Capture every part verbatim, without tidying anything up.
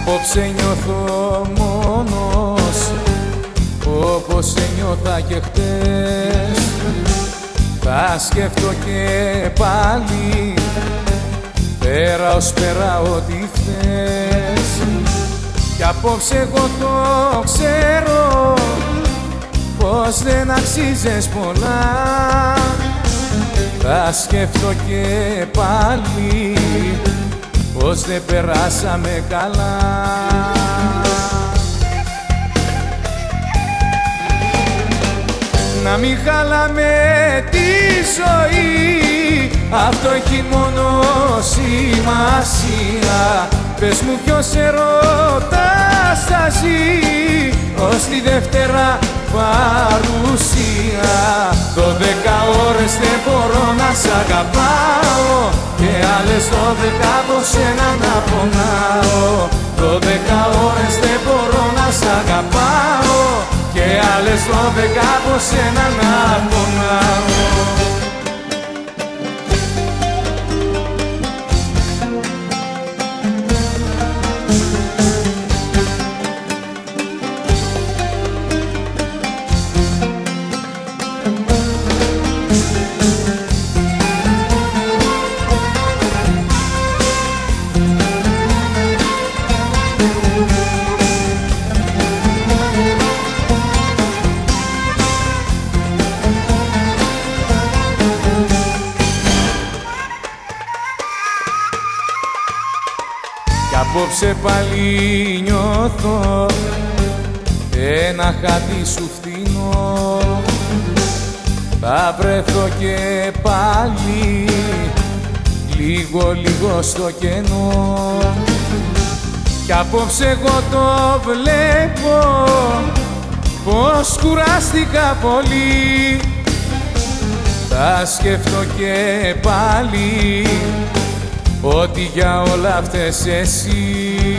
Απόψε νιώθω μόνος, όπως ένιωθα και χτες. Θα σκέφτω και πάλι, πέρα ως πέρα ό,τι θες. Κι απόψε εγώ το ξέρω, πως δεν αξίζεις πολλά. Θα σκέφτω και πάλι, πως δεν περάσαμε καλά. Να μην χαλάμε τη ζωή, αυτό έχει μόνο σημασία. Πες μου ποιος ερωτάς θα ζει, ως τη Δευτέρα παρουσία. Δώδεκα ώρες δεν μπορώ να σ' αγαπάω, και άλλες δώδεκα από σένα να πονάω. Δώδεκα ώρες δεν μπορώ να σ' αγαπάω, και άλλες δώδεκα από σένα να πονάω. Κι απόψε πάλι νιώθω ένα χάτι σου φθηνό. Θα βρεθώ και πάλι λίγο λίγο στο κενό. Κι απόψε εγώ το βλέπω, πως κουράστηκα πολύ. Θα σκεφτώ και πάλι, ότι για όλα αυτές εσύ.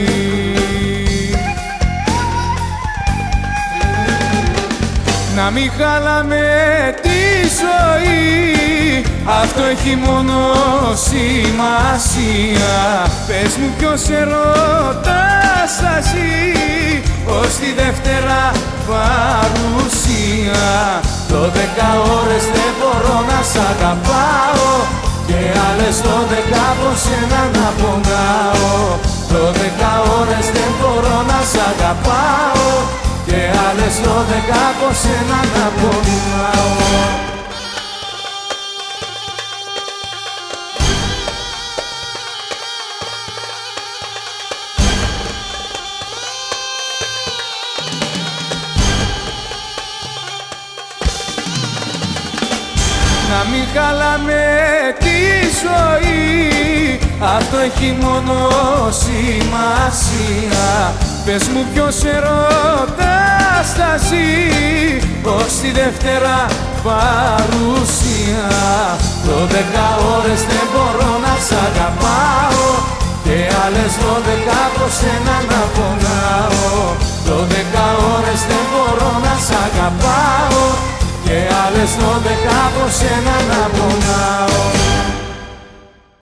Να μην χαλάμε τη ζωή, αυτό έχει μόνο σημασία. Πες μου ποιος ερωτάς θα ζει, ως τη Δευτέρα παρουσία. Δώδεκα ώρες δεν μπορώ να σ' αγαπάω, και άλλες δώδεκα από σένα να πονάω. Δώδεκα ώρες δεν μπορώ να σ' αγαπάω, και άλλες δώδεκα από σένα να πονάω. Να μην χαλάμε τη ζωή, αυτό έχει μόνο σημασία. Πες μου ποιος ερωτάς θα ζει, ως τη Δευτέρα παρουσία. Δώδεκα ώρες δεν μπορώ να σ' αγαπάω, και άλλες δώδεκα από σένα να πονάω. Δώδεκα ώρες δεν μπορώ να σ' αγαπάω, και άλλες δώδεκα από σένα να πονάω.